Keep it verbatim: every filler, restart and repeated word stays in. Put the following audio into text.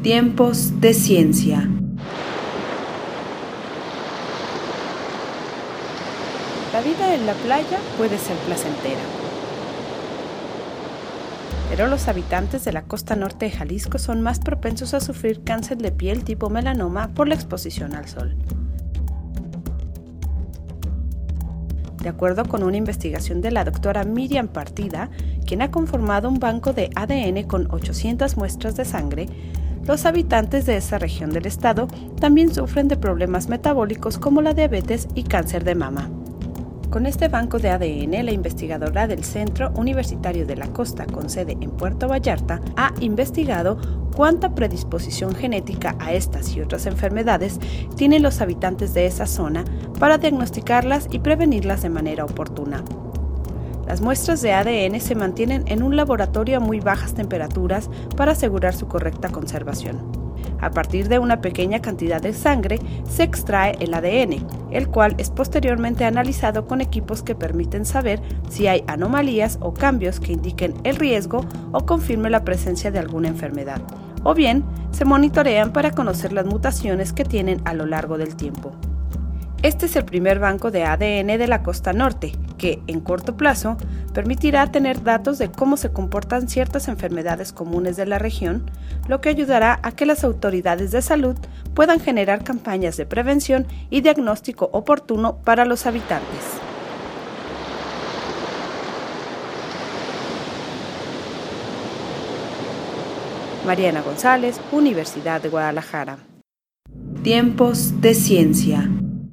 Tiempos de ciencia. La vida en la playa puede ser placentera, pero los habitantes de la costa norte de Jalisco son más propensos a sufrir cáncer de piel tipo melanoma por la exposición al sol. De acuerdo con una investigación de la doctora Miriam Partida, quien ha conformado un banco de A D N con ochocientas muestras de sangre, los habitantes de esa región del estado también sufren de problemas metabólicos como la diabetes y cáncer de mama. Con este banco de A D N, la investigadora del Centro Universitario de la Costa, con sede en Puerto Vallarta, ha investigado cuánta predisposición genética a estas y otras enfermedades tienen los habitantes de esa zona para diagnosticarlas y prevenirlas de manera oportuna. Las muestras de A D N se mantienen en un laboratorio a muy bajas temperaturas para asegurar su correcta conservación. A partir de una pequeña cantidad de sangre se extrae el A D N, el cual es posteriormente analizado con equipos que permiten saber si hay anomalías o cambios que indiquen el riesgo o confirmen la presencia de alguna enfermedad, o bien se monitorean para conocer las mutaciones que tienen a lo largo del tiempo. Este es el primer banco de A D N de la costa norte, que, en corto plazo, permitirá tener datos de cómo se comportan ciertas enfermedades comunes de la región, lo que ayudará a que las autoridades de salud puedan generar campañas de prevención y diagnóstico oportuno para los habitantes. Mariana González, Universidad de Guadalajara. Tiempos de ciencia.